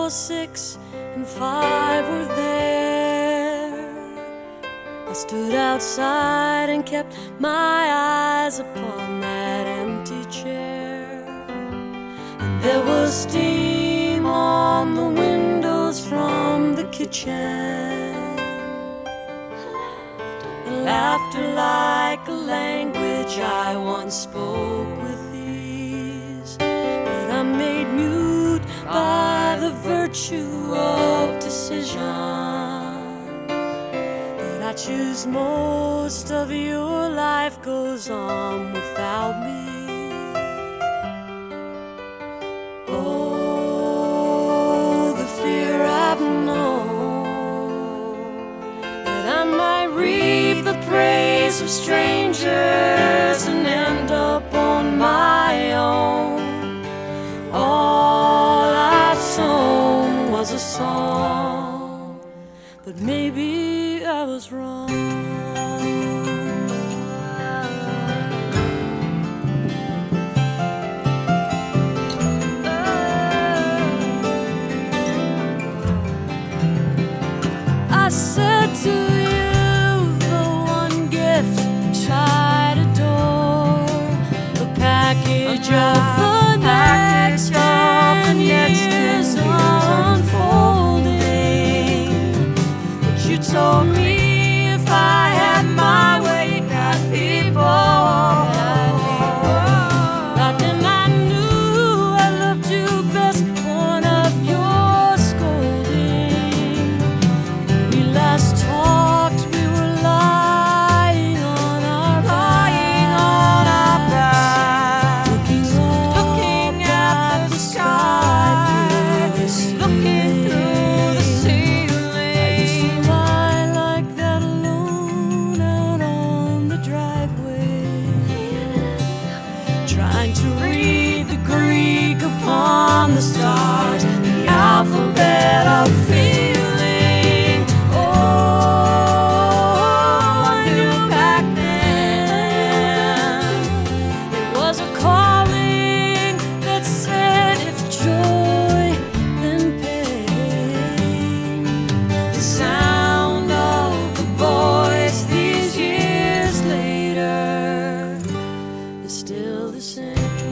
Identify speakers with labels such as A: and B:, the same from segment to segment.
A: 6 and 5 were there. I stood outside and kept my eyes upon that empty chair. And there was steam on the windows from the kitchen, and laughter like a language I once spoke with ease, but I'm made mute by the virtue of decision. That I choose most of your life goes on without me. Oh, the fear I've known, that I might reap the praise of strangers and end up on my own. All I've sown was a song, but maybe I was wrong. I said to you, the one gift I'd adore, the package of the next 10 years unfolding. But you told me if I had my way, that people, right then I knew I loved you best, born of your scolding. When we last talked, we were lying on our back, looking at the sky, looking through the ceiling. I used to lie like that alone out on the driveway, trying to read the Greek upon the stars, the alphabet of feeling. Oh, I knew back then it was a calling that said if joy, then pain. The sound of the voice these years later is still the same.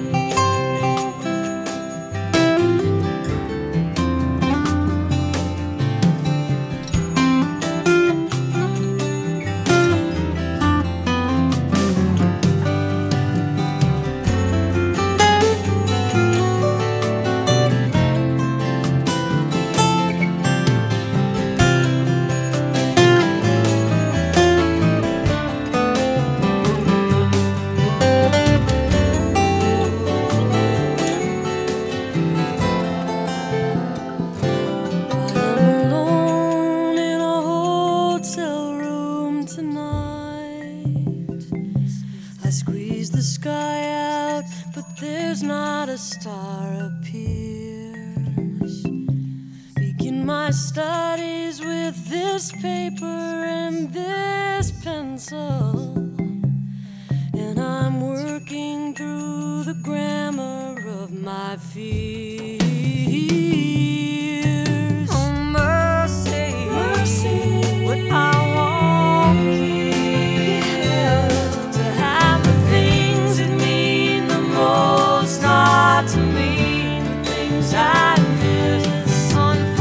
A: I'm alone in a hotel room tonight. I squeeze the sky out, but there's not a star appears. Begin my studies with this paper and this pencil, and I'm working through the grammar of my fears. Oh, mercy, mercy, what I won't give to have the things that mean the most, not to mean the things I miss.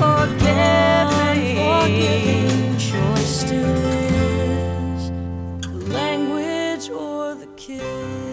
A: Unforgiving choice still is the language or the kiss.